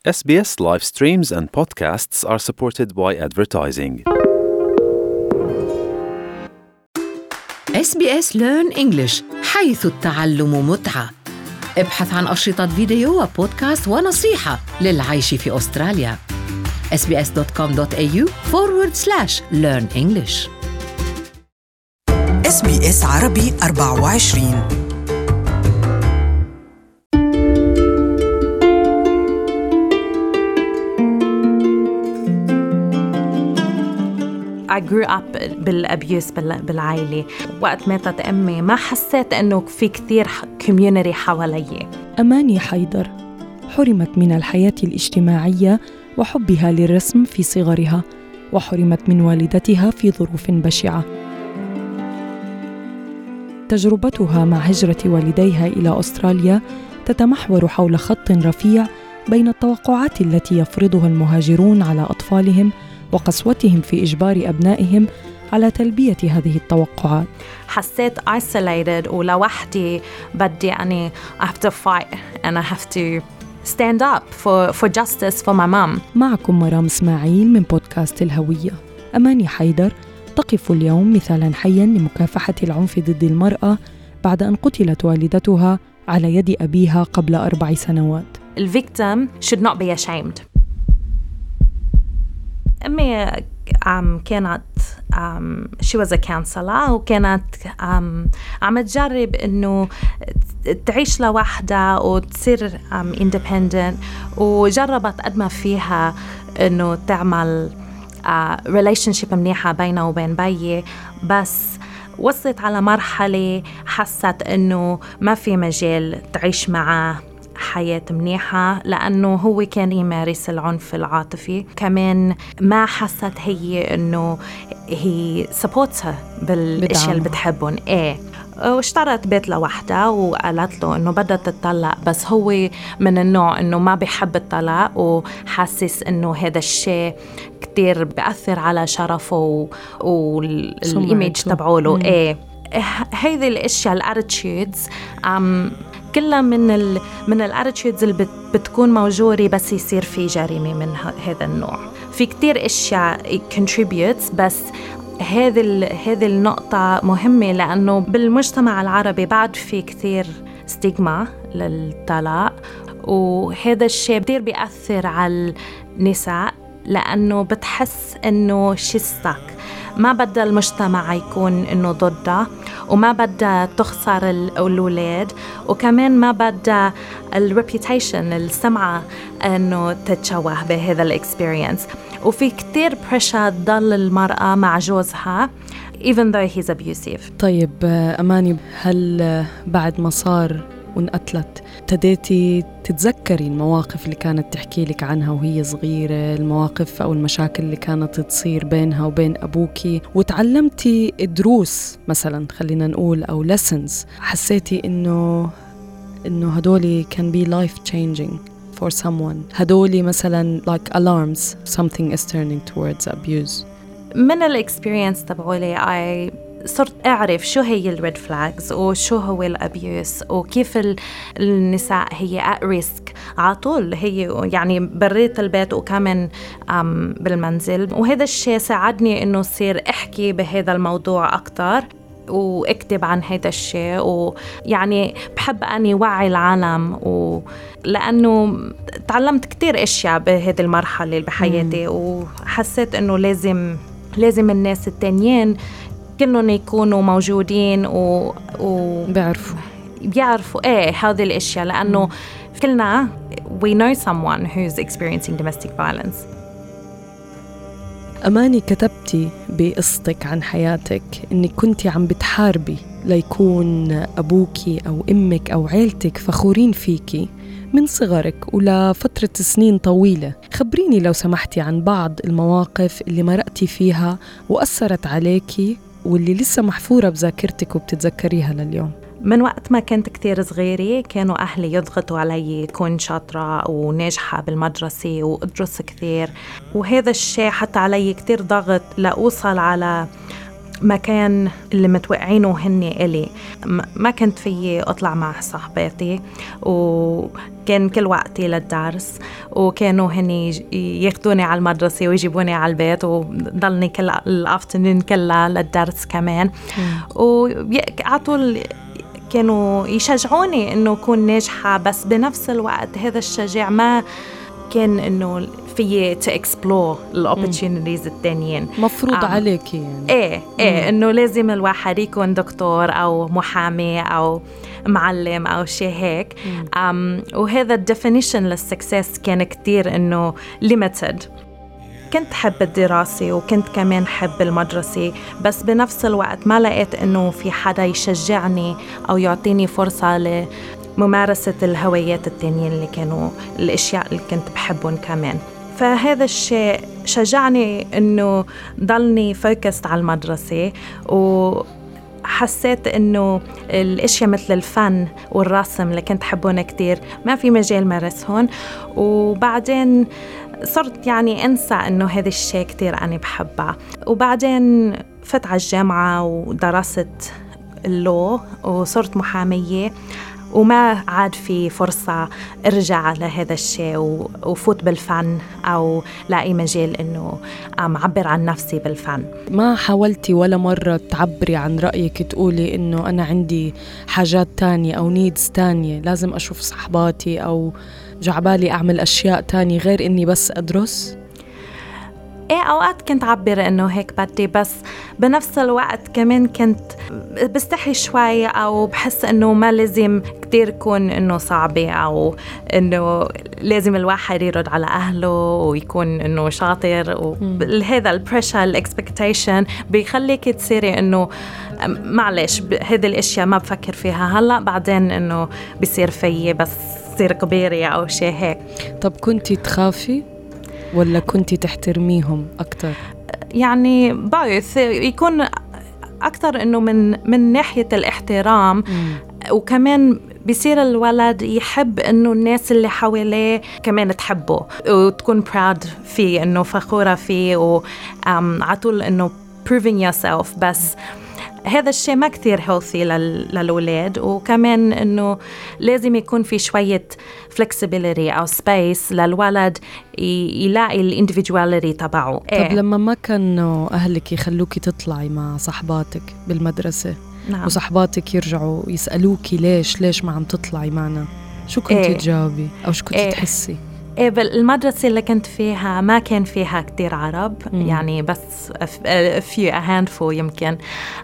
SBS live streams and podcasts are supported by advertising. SBS Learn English حيث التعلم متعة. ابحث عن أشرطة فيديو وبودكاست ونصيحة للعيش في أستراليا. sbs.com.au/learn English. SBS عربي 24. I grew up بالأبيوس بالعائلة. وقت ماتت أمي ما حسيت أنه في كثير community حوالي. أماني حيدر حرمت من الحياة الاجتماعية وحبها للرسم في صغرها، وحرمت من والدتها في ظروف بشعة. تجربتها مع هجرة والديها إلى أستراليا تتمحور حول خط رفيع بين التوقعات التي يفرضها المهاجرون على أطفالهم وقسوتهم في إجبار أبنائهم على تلبية هذه التوقعات. حسيت isolated ولوحدي، بدي I have to fight and I have to stand up for justice for my mom. معكم مرام إسماعيل من بودكاست الهوية. أماني حيدر تقف اليوم مثالاً حياً لمكافحة العنف ضد المرأة بعد أن قتلت والدتها على يد أبيها قبل 4 سنوات. The victim should not be ashamed. أمي كانت she was a counselor وكانت عم تجرب إنه تعيش لوحدها وتصير independent، وجربت قد ما فيها إنه تعمل relationship منيحة بينه وبين بيي، بس وصلت على مرحلة حست إنه ما في مجال تعيش معه حياة منيحة، لأنه هو كان يمارس العنف العاطفي. كمان ما حست هي إنه هي سبورتها بالأشياء اللي بتحبهم. واشترت بيت لوحدها وقالت له إنه بدها تطلق، بس هو من النوع إنه ما بيحب الطلاق، وحاسس إنه هذا الشيء كتير بيأثر على شرفه والإيميج تبعوله. هذه الأشياء الاتيتيودز كلها من الاتيتيودز اللي بتكون موجودة بس يصير في جريمة من هذا النوع. في كتير أشياء contributes، بس هذه النقطة مهمة، لأنه بالمجتمع العربي بعد في كتير ستيغما للطلاق، وهذا الشيء كتير بيأثر على النساء، لأنه بتحس إنه شستك ما بدها المجتمع يكون إنه ضدها، وما بدها تخسر الأولاد، وكمان ما بدها الريبيوتيشن السمعة إنه تتشوه بهذا الإكسبيرينس. وفي كتير بريشر تضل المرأة مع جوزها even though he's abusive. طيب أماني، هل بعد ما صار وانقتلت ابتديتي تتذكري المواقف اللي كانت تحكي لك عنها وهي صغيرة، المواقف أو المشاكل اللي كانت تصير بينها وبين أبوكي، وتعلمتي دروس مثلا خلينا نقول أو lessons حسيتي إنه هدولي can be life changing for someone؟ هدولي مثلا like alarms something is turning towards abuse. من الإكسبيرينس تبعولي صرت أعرف شو هي الريد فلاجز وشو هو الأبيوس، وكيف النساء هي at risk على طول، هي يعني بريت البيت وكمان بالمنزل. وهذا الشيء ساعدني إنه صير أحكي بهذا الموضوع أكتر واكتب عن هذا الشيء، ويعني بحب أني وعي العالم، لأنه تعلمت كتير أشياء بهذه المرحلة بحياتي، وحسيت إنه لازم الناس التانيين كلهم يكونوا موجودين بيعرفوا هذه الأشياء، لأنه كلنا we know someone who's experiencing domestic violence. أماني، كتبتي بقصتك عن حياتك إنك كنتي عم بتحاربي ليكون أبوكي أو أمك أو عيلتك فخورين فيكي من صغرك ولفترة سنين طويلة. خبريني لو سمحتي عن بعض المواقف اللي مرقتي فيها وأثرت عليكي واللي لسه محفورة بذاكرتك وبتتذكريها لليوم. من وقت ما كنت كتير صغيرة كانوا أهلي يضغطوا علي كون شاطرة وناجحة بالمدرسة وأدرس كتير، وهذا الشيء حتى علي كتير ضغط لأوصل على مكان اللي متوقعينه هني إلي. ما كنت فيي أطلع مع صاحباتي، وكان كل وقتي للدرس، وكانوا هني ياخدوني على المدرسة ويجيبوني على البيت، وضلني كل الأفترنون كلها للدرس كمان. وعطول كانوا يشجعوني إنه أكون ناجحة، بس بنفس الوقت هذا الشجاع ما كان إنه فيي to explore الopportunities التانيين. مفروض عليكي يعني. إيه إنه لازم الواحد يكون دكتور أو محامي أو معلم أو شيء هيك. وهذا definition للسكسس كان كتير إنه limited. كنت حب الدراسة وكنت كمان حب المدرسة، بس بنفس الوقت ما لقيت إنه في حدا يشجعني أو يعطيني فرصة لممارسة الهوايات التانيين اللي كانوا الأشياء اللي كنت بحبهم كمان. فهذا الشيء شجعني إنه ضلني فوكست على المدرسة، وحسيت إنه الأشياء مثل الفن والرسم اللي كنت حبون كتير ما في مجال مارسهن. وبعدين صرت يعني أنسى إنه هذا الشيء كتير أنا بحبه. وبعدين فت على الجامعة ودرست اللو وصرت محامية، وما عاد في فرصة أرجع لهذا الشيء وفوت بالفن أو لاقي مجال إنه أعبر عن نفسي بالفن. ما حاولتي ولا مرة تعبري عن رأيك، تقولي إنه أنا عندي حاجات تانية أو نيدز تانية، لازم أشوف صحباتي أو جعبالي أعمل أشياء تانية غير إني بس أدرس؟ إيه، أوقات كنت عبر إنه هيك بدي، بس بنفس الوقت كمان كنت بستحي شوي، أو بحس إنه ما لازم كتير يكون إنه صعبة، أو إنه لازم الواحد يرد على أهله ويكون إنه شاطر. وهذا البريشر الإكسبكتيشن بيخليك تصيري إنه معلش هذه الأشياء ما بفكر فيها هلأ، بعدين إنه بيصير فيي بس صير كبيرة أو شيء هيك. طب كنتي تخافي ولا كنتي تحترميهم أكتر؟ يعني بايث يكون أكتر إنه من ناحية الاحترام. وكمان بيصير الولد يحب إنه الناس اللي حواليه كمان تحبه وتكون proud فيه، إنه فخورة فيه، وعطول إنه proving yourself. بس هذا الشيء ما كتير healthy للأولاد. وكمان إنه لازم يكون في شوية flexibility أو space للولد يلاقي ال individuality تبعه. طب لما ما كانوا أهلك يخلوكي تطلعي مع صحباتك بالمدرسة، نعم، وصحباتك يرجعوا يسألوكي ليش ما عم تطلعي معنا، شو كنتي تجاوبي أو شو كنتي تحسي؟ إيه، بالمدرسة اللي كنت فيها ما كان فيها كتير عرب، يعني بس a handful يمكن.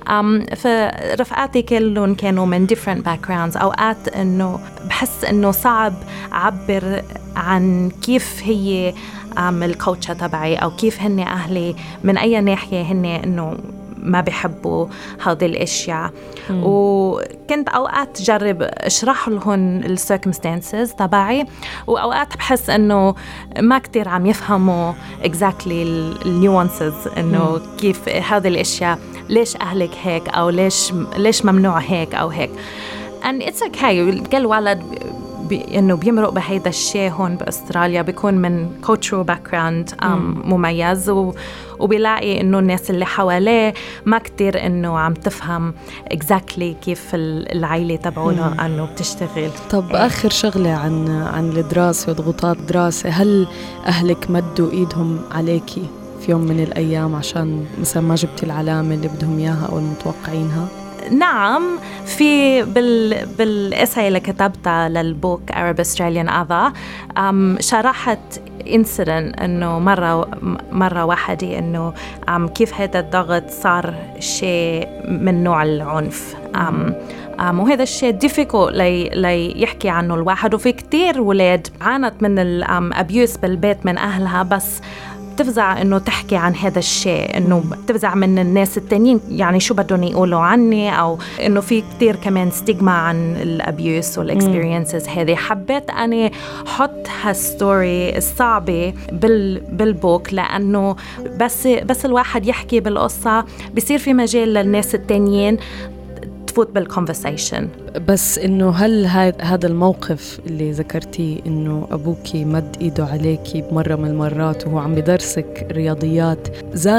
فرفقاتي كلهم كانوا من different backgrounds. أوقات إنه بحس إنه صعب أعبر عن كيف هي الكوتشة تبعي، أو كيف هن أهلي من أي ناحية هن إنه ما بيحبوا هذه الأشياء. وكنت أوقات جرب أشرح لهم الcircumstances تبعي، وأوقات بحس إنه ما كتير عم يفهموا exactly الnuances، إنه كيف هذه الأشياء، ليش أهلك هيك، أو ليش ممنوع هيك أو هيك. and it's okay. كل ولد إنه بيمرق بهيدا الشيء هون بأستراليا، بيكون من cultural background مميز، وبيلاقي إنه الناس اللي حواليه ما كتير إنه عم تفهم exactly كيف العائلة تبعونا إنه بتشتغل. طب آخر شغلة عن الدراسة وضغوطات الدراسة، هل أهلك مدوا إيدهم عليكي في يوم من الأيام عشان مثلا ما جبتي العلامة اللي بدهم إياها أو المتوقعينها؟ نعم، في بالإساي اللي كتبتها للبوك Arab Australian Other شرحت incident إنه مرة واحدة إنه كيف هذا الضغط صار شيء من نوع العنف. وهذا الشيء difficult يحكي عنه الواحد. وفي كتير ولاد عانت من الابيوس بالبيت من أهلها، بس تفزع إنه تحكي عن هذا الشيء، إنه تفزع من الناس التانيين يعني شو بدهم يقولوا عني، أو إنه في كتير كمان ستيغما عن الأبيوس والإكسبيرينسز هذه. حبيت أنا حط هالستوري الصعبة بالبوك، لأنه بس الواحد يحكي بالقصة بيصير في مجال للناس التانيين تفوت بالconversation. بس إنه هل هذا الموقف اللي ذكرتيه إنه أبوكي مد إيده عليكي بمرة من المرات وهو عم بدرسك رياضيات، زاد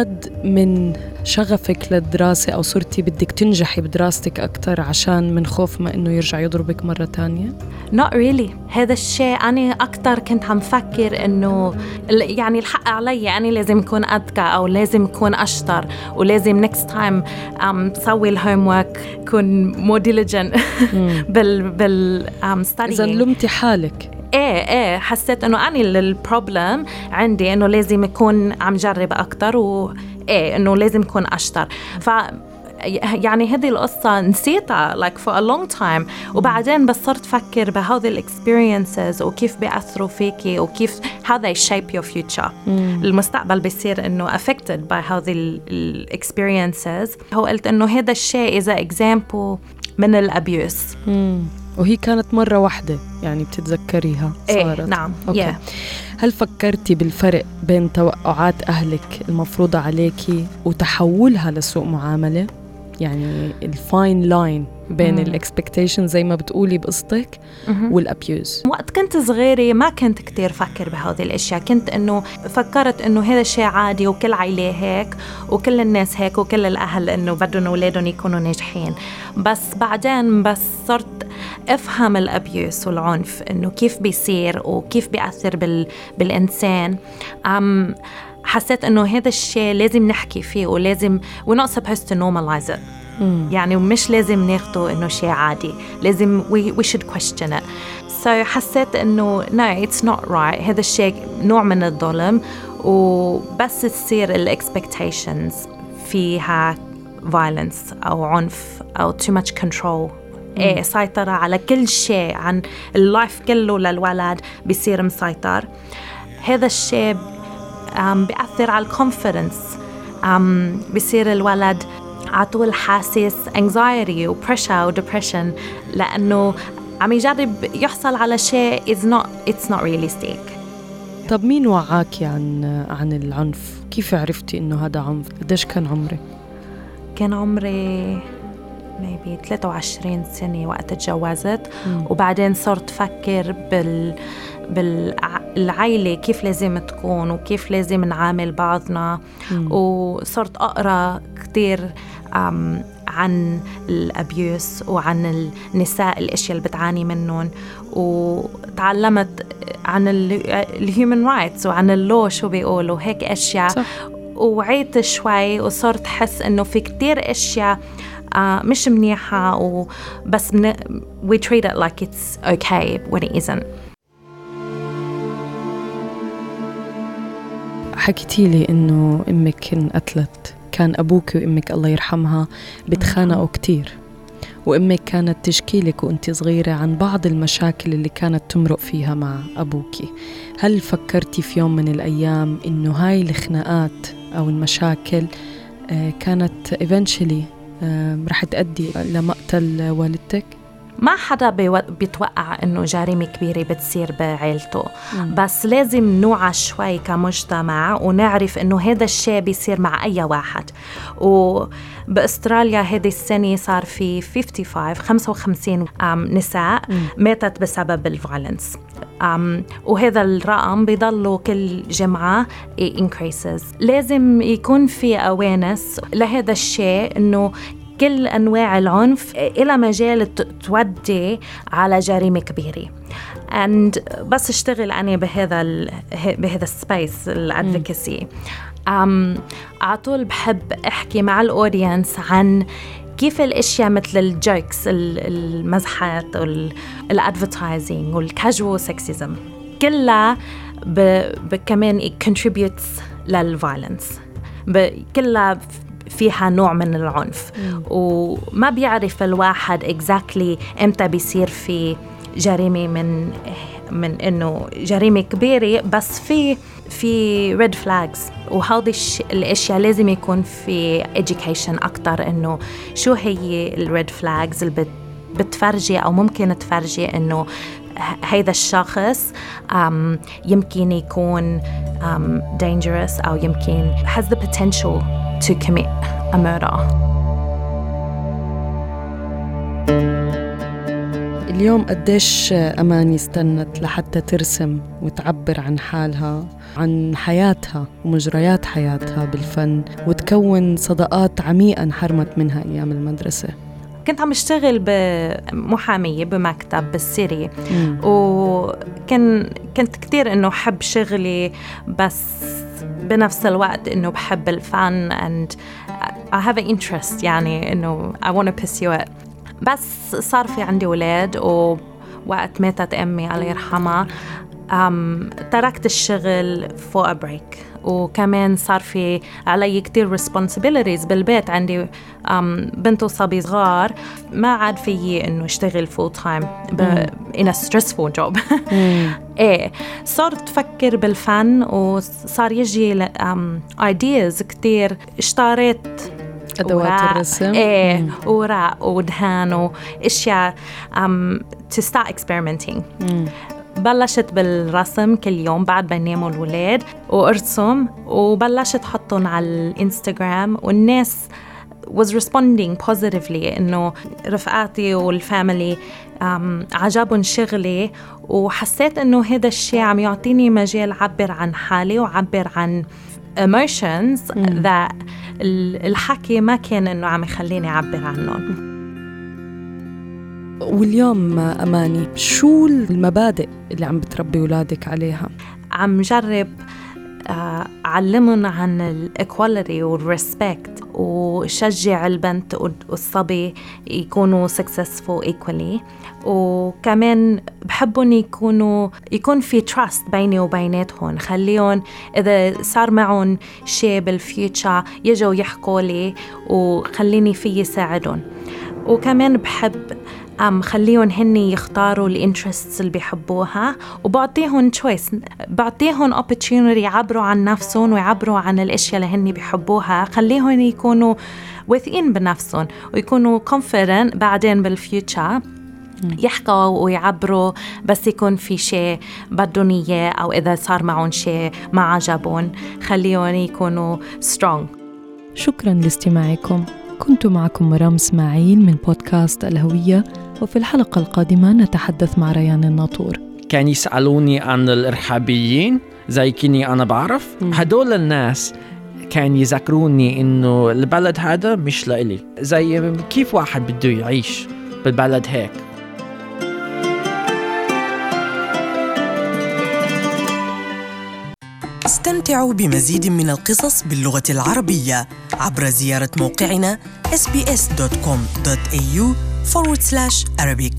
من شغفك للدراسة أو صرتي بدك تنجحي بدراستك أكتر عشان من خوف ما إنه يرجع يضربك مرة تانية؟ Not really. هذا الشيء أنا أكتر كنت عم فكر إنه يعني الحق علي، أنا لازم أكون أذكى أو لازم أكون أشطر ولازم next time سوي الهومورك، كون more diligent بال studying. إذا لمتي حالك. ايه حسيت انه اني البروبلم عندي انه لازم اكون عم جرب اكتر انه لازم اكون اشطر. يعني هذه القصة نسيتها like for a long time، وبعدين بس صرت فكر بهذه الاكسبيرينسز وكيف بيأثروا فيكي وكيف how they shape your future. المستقبل بيصير انه affected by هذه الاكسبيرينسز. هو قلت انه هذا الشيء إذا example من الابيوس. وهي كانت مرة واحدة يعني بتتذكريها صارت؟ نعم. أوكي. هل فكرتي بالفرق بين توقعات أهلك المفروضة عليكي وتحولها لسوء معاملة؟ يعني الفاين لاين بين الاكسبكتيشن زي ما بتقولي بقصتك والابيوز. وقت كنت صغيرة ما كنت كتير فكر بهذه الاشياء، كنت انه فكرت انه هذا الشيء عادي وكل عائلة هيك وكل الناس هيك وكل الاهل انه بدهم اولادهم يكونوا ناجحين. بس بعدين بس صرت افهم الابيوز والعنف انه كيف بيصير وكيف بيأثر بالانسان. حسيت انه هذا الشيء لازم نحكي فيه ولازم we're not supposed to normalize it. يعني مش لازم ناخده انه شيء عادي، لازم we should question it. So حسيت انه no it's not right، هذا الشيء نوع من الظلم، وبس تصير ال expectations فيها violence أو عنف أو too much control. سيطرة على كل شيء، عن اللايف كله للولد بيصير مسيطر. هذا الشيء بيأثر على الكونفيدنس. بيصير الولد عطول حاسس anxiety و pressure و depression لأنه عم يجرب يحصل على شيء it's not realistic. طب مين وعاكي عن العنف؟ كيف عرفتي إنه هذا عنف؟ قديش كان عمرك؟ كان عمري maybe 23 سنة وقت تجوزت. وبعدين صرت فكر بالعائلة كيف لازم تكون وكيف لازم نعامل بعضنا. وصرت أقرأ كتير عن الأبيوس وعن النساء الأشياء اللي بتعاني منهم، وتعلمت عن الهيومن رايتس وعن اللو شو بيقولوا هيك أشياء. صح. وعيت شوي وصرت حس إنه في كتير أشياء مش منيحة وبس we treat it like it's okay when it isn't. حكيتي لي إنه أمك انقتلت، كان أبوك وأمك الله يرحمها بتخانقوا كتير، وأمك كانت تشكي لك وأنت صغيرة عن بعض المشاكل اللي كانت تمرق فيها مع أبوكي. هل فكرتي في يوم من الأيام إنه هاي الخناقات أو المشاكل كانت eventually رح تؤدي لمقتل والدتك؟ ما حدا بيتوقع إنه جريمة كبيرة بتصير بعائلته، بس لازم نوعى شوي كمجتمع ونعرف إنه هذا الشيء بيصير مع أي واحد. وبأستراليا هذه السنة صار في 55 نساء ماتت بسبب الفايلنس. وهذا الرقم بيضلوا كل جمعة increases. لازم يكون في awareness لهذا الشيء إنه كل أنواع العنف إلى مجال تودي على جريمة كبيرة. بس اشتغل أنا بهذا السبيس الادفوكسي. عطول بحب أحكي مع الأودينس عن كيف الاشياء مثل الجوكس، المزحات والادفرتايزنج والكاجوال سكسيزم كلها كمان contributes للفايلنس، كلها فيها نوع من العنف. وما بيعرف الواحد exactly امتى بيصير في جريمة من انه جريمة كبيرة، بس في red flags. وهذه الاشياء لازم يكون في education اكتر انه شو هي ال red flags اللي بتفرجي او ممكن تفرجي انه هذا الشخص يمكن يكون dangerous او يمكن has the potential to commit a murder. اليوم قديش أماني استنت لحتى ترسم وتعبر عن حالها، عن حياتها ومجريات حياتها بالفن، وتكون صداقات عميقة انحرمت منها أيام المدرسة؟ كنت عم اشتغل بمحامية بمكتب بالسيري، كنت كتير إنه حب شغلي، بس بنفس الوقت إنه بحب الفن and I have an interest، يعني إنه I want to pursue it. بس صار في عندي ولاد، ووقت ماتت أمي الله يرحمها تركت الشغل for a break، وكمان صار في علي كتير responsibilities بالبيت. عندي بنت وصبي صغار، ما عاد فيي إنه اشتغل full time in a stressful job. إيه، صرت أفكر بالفن، وصار يجي ideas كتير. اشتريت أدوات الرسم، إيه، ورق ودهان وإشياء to start experimenting. بلشت بالرسم كل يوم بعد ما يناموا الولاد، وأرسم وبلشت حطهم على الإنستغرام، والناس was responding positively، إنه رفقاتي والفاميلي عجبهم شغلي، وحسيت إنه هذا الشيء عم يعطيني مجال عبر عن حالي وعبر عن emotions that الحكي ما كان إنه عم يخليني أعبر عنهم. واليوم أماني، شو المبادئ اللي عم بتربي أولادك عليها؟ عم جرب أعلمهم عن الإيكواليتي والريسبكت، وشجع البنت والصبي يكونوا successful equally، وكمان بحبهم يكون في trust بيني وبيناتهم. خليهم إذا صار معهم شيء بالفيوتشر يجوا يحكوا لي، وخليني فيه ساعدهم. وكمان بحب خليهم هني يختاروا الانترستس اللي بيحبوها، وبعطيهم choice، بعطيهم opportunity يعبروا عن نفسهم ويعبروا عن الاشياء اللي هني بيحبوها. خليهم يكونوا واثقين بنفسهم ويكونوا confident بعدين بالفيوتشر يحكوا ويعبروا بس يكون في شيء بدهم إياه، أو إذا صار معهم شيء ما عجبهم خليهم يكونوا strong. شكراً لاستماعكم. كنت معكم مرام إسماعيل من بودكاست الهوية، وفي الحلقة القادمة نتحدث مع ريان الناطور. كان يسألوني عن الإرهابيين زي كني أنا بعرف، هدول الناس كان يذكروني إنه البلد هذا مش لإلي، زي كيف واحد بده يعيش بالبلد هيك. استمتعوا بمزيد من القصص باللغة العربية عبر زيارة موقعنا sbs.com.au/Arabic.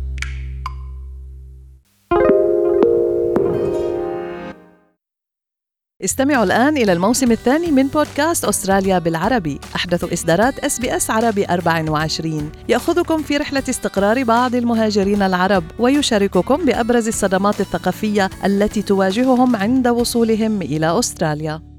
استمعوا الآن إلى الموسم الثاني من بودكاست أستراليا بالعربي، أحدث إصدارات SBS عربي 24، يأخذكم في رحلة استقرار بعض المهاجرين العرب، ويشارككم بأبرز الصدمات الثقافية التي تواجههم عند وصولهم إلى أستراليا.